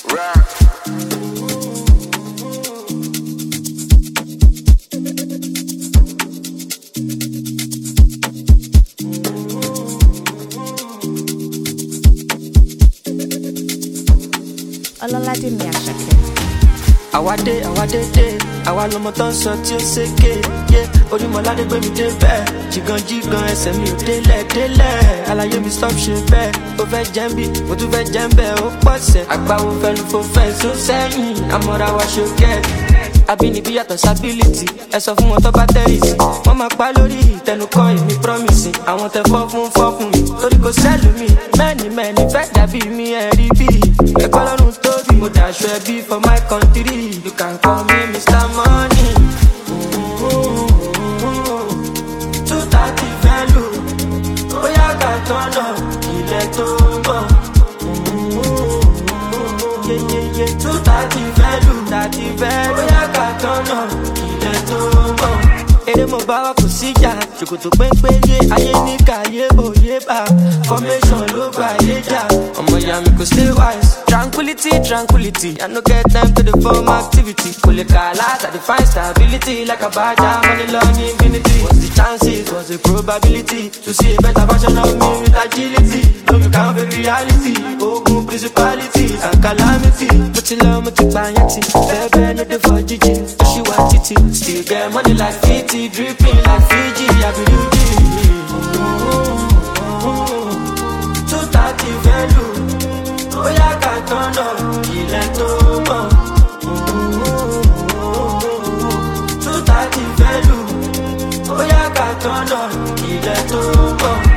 Ọlọ́ládé mi Àṣàkẹ́. Àwa dé, àwa lọmọ tó ń sọ tí ó ṣèké. Orímọ̀ládé gbé mi dé bẹ́ẹ̀. Jìgàn ẹsẹ̀ mi ò délẹ̀. Àlàyé mi stop ṣe bẹ́ẹ̀. Ó fẹ́ jẹ́ ń bì, mo tún fẹ́ jẹ́ ń bẹ́ẹ̀. Ó pọ̀ sẹ̀. Àgbáwo fẹ́nu fò fẹ́ sún sẹ́yìn. Àmọ́ra wa ṣókẹ́. Abínibí yàtọ̀ sábílítì. Ẹ sọ fún wọn tó bá tẹ́rìsì. Wọ́n máa pa lórí ìtẹnukọ́ èmi promise. Àwọn tẹ fọ́ fún mi. Torí kò sẹ́lù mi. Mẹ́ni fẹ́ dàbí mi ẹ̀rí bí. Ẹ̀kọ́ lọ́rùn tóbi. Mo dàṣọ ẹbí for my country. You can call me Mr. Money. 230 value. Bóyá ká tọ́nà ilẹ̀ tó ń bọ̀. 230 value. Bóyá ká tọ́nà ilẹ̀ tó ń bọ̀. Èrè mo bá wa kò síjà. Ṣòkòtò pépéyé ayé ní kàyé òye bá. Formation ló gbà yé jà. Ọmọ ìyá mi kò stay wise. Tranquility. I no get time to the form activity. Kole kalat, I define stability like a badger. Money long infinity. What's the chances? What's the probability to see a better version of me with agility? No, you can't fake reality. Ogun principalities and calamity. Muti bayati. Bebe no de for Gigi. She want titi. Still get money like 50, dripping like Fiji. I believe it. 230 value. Bóyá ká tọ́nà ilẹ̀ tó mọ̀. 230 value. Bóyá ká tọ́nà ilẹ̀ tó mọ̀.